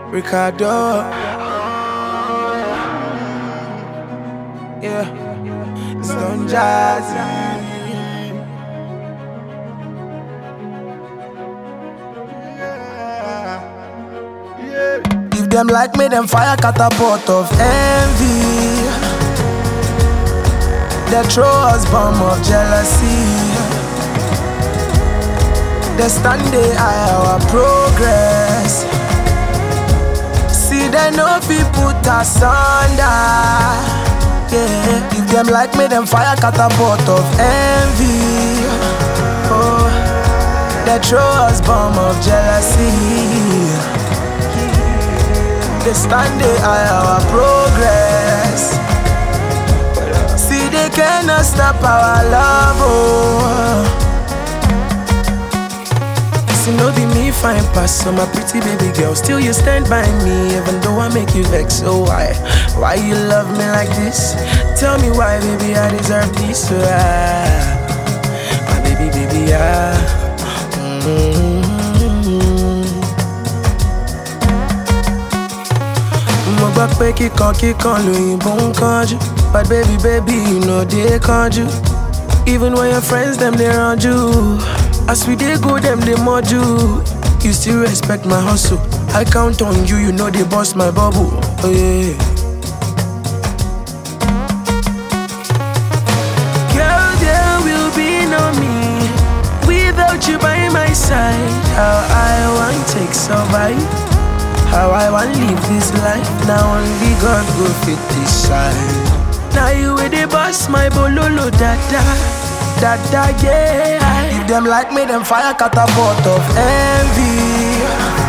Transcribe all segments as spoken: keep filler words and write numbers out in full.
Ricardo. Yeah, Stone Jazzy. If them like me, them fire catapult of envy. They throw us bomb of jealousy. They stand they eye our progress. See they know if we put us under. Yeah, if them like me, them fire catapult of envy. Oh, they throw us bomb of jealousy. They stand they eye our progress. See they cannot stop our love. Oh, see no be me fine pass, so my pretty baby girl. Still you stand by me, even though I make you vex. So why, why you love me like this? Tell me why, baby, I deserve this. So ah, my baby, baby, ah. Mm-hmm. Mo gbọ́ pé kíkan kíkan lóyìnbó ń kánjú, but baby, baby, you know they kánjú. Even when your friends them they around you, as we dey go them they mod you. You still respect my hustle. I count on you, you know they bust my bubble. Oh yeah. Girl, there will be no me without you by my side. How I want take survive, how I want live this life. Now only God go fit decide. Now you with the boss, my bololo dada, dada yeah. If them like me, them fire catapult of envy.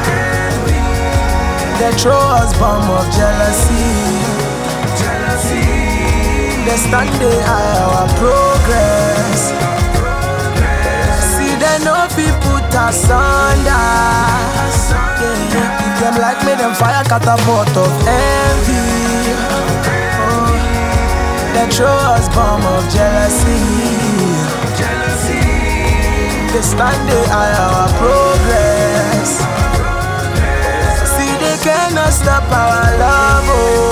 They throw us bomb of jealousy. They stand they eye our progress. See they know if we put us under. Yeah. If them like me, them fire catapult of envy. Oh, they throw us bomb of jealousy. They stand they eye our progress. See they cannot stop our love.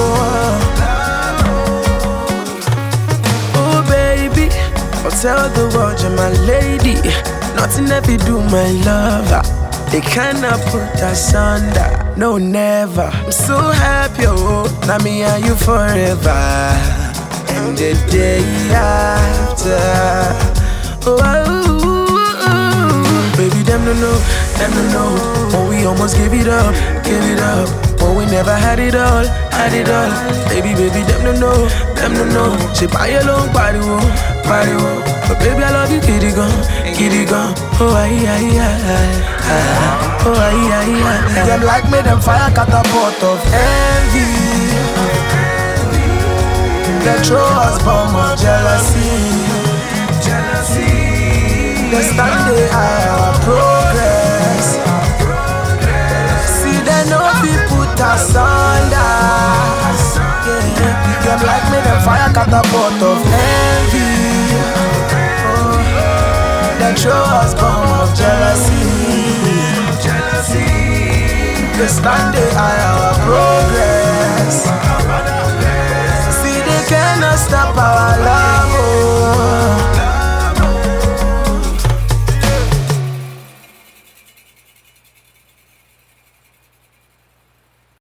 Oh, oh baby, I'll tell the world you're my lady. Nothing if you do my lover. They cannot put us under. No, never. I'm so happy, oh, now me and you forever. And the day after, oh, oh. Baby, them don't know, them don't know. When we almost gave it up, gave it up. When we never had it all, had it all. Baby, baby, them don't know, them don't know. She buy a long body, whoa, body, whoa. But baby, I love you, kitty gun, kitty gun. Oh, aye, aye, aye, aye. Oh, aye, aye, aye. Them like me, them fire catapult of envy. They throw us bomb of jealousy. They stand they eye our progress. See they know we put us under. Yeah. If them like me, them fire catapult of envy. Oh, they throw us bomb of jealousy. They stand they eye our progress. See they cannot stop our love.